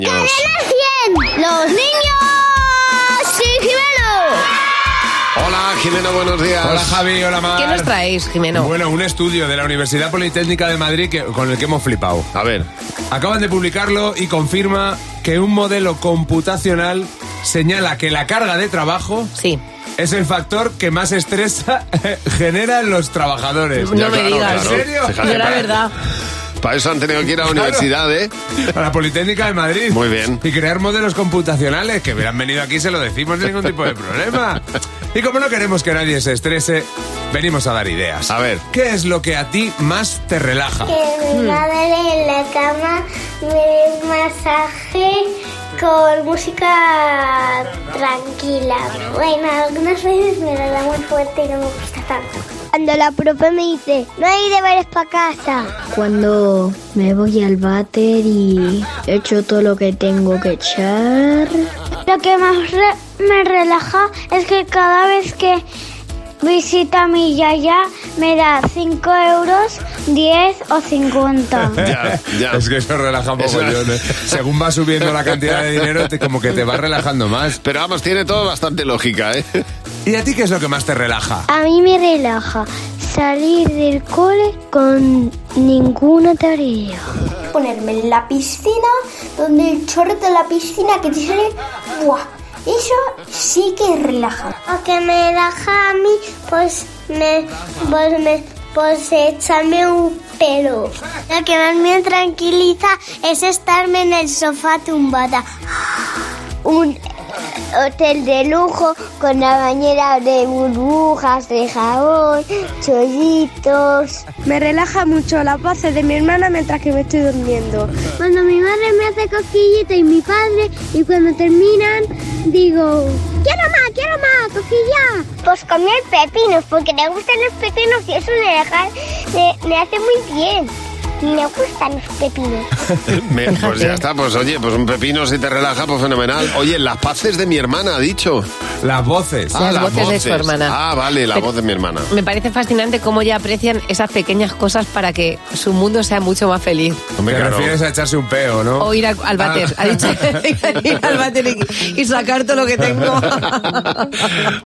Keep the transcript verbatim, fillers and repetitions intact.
¡Cadena cien! ¡Los niños! ¡Sí, Jimeno! Hola, Jimeno, buenos días. Hola, Javi, hola, Mar. ¿Qué nos traéis, Jimeno? Bueno, un estudio de la Universidad Politécnica de Madrid que, con el que hemos flipado. A ver. Acaban de publicarlo y confirma que un modelo computacional señala que la carga de trabajo Sí. es el factor que más estrés genera en los trabajadores. No Ya, me claro, digas. claro. ¿En serio? Fíjate, No era para- verdad. Para eso han tenido que ir a la Claro. universidad, ¿eh? A la Politécnica de Madrid. Muy bien. Y crear modelos computacionales que hubieran venido aquí, se lo decimos sin ningún tipo de problema. Y como no queremos que nadie se estrese, venimos a dar ideas. A ver. ¿Qué es lo que a ti más te relaja? Que mi madre en la cama me dé masaje con música tranquila. Bueno, algunas veces me la da muy fuerte y no me gusta tanto. Cuando la profe me dice, no hay deberes para casa. Cuando me voy al váter y echo todo lo que tengo que echar. Lo que más re- me relaja es que cada vez que visita a mi yaya me da cinco euros, diez o cincuenta. Ya, ya. Es que eso relaja un poco. Eso- ¿eh? Según va subiendo la cantidad de dinero, te, como que te va relajando más. Pero vamos, tiene todo bastante lógica, ¿eh? ¿Y a ti qué es lo que más te relaja? A mí me relaja salir del cole con ninguna tarea. Ponerme en la piscina, donde el chorro de la piscina que te sale, ¡buah! Eso sí que relaja. Lo que me relaja a mí, pues me, pues me, pues echarme un pelo. Lo que más me tranquiliza es estarme en el sofá tumbada. Un hotel de lujo con la bañera de burbujas, de jabón, chollitos. Me relaja mucho las voces de mi hermana mientras que me estoy durmiendo. Cuando mi madre me hace cosquillita y mi padre, y cuando terminan, digo, quiero más, quiero más, cosquilla. Pues comer pepinos, porque le gustan los pepinos y eso le, deja, le, le hace muy bien. Me gustan los pepinos. Me- pues ya está, pues oye, pues un pepino si te relaja, pues fenomenal. Oye, las paces de mi hermana, ha dicho. Las voces. Las voces de su hermana. Ah, vale, la Pero- voz de mi hermana. Me parece fascinante cómo ya aprecian esas pequeñas cosas para que su mundo sea mucho más feliz. Hombre, Te claro. refieres a echarse un peo, ¿no? O ir a- al váter. Ah. Ha dicho ir al váter y, y sacar todo lo que tengo.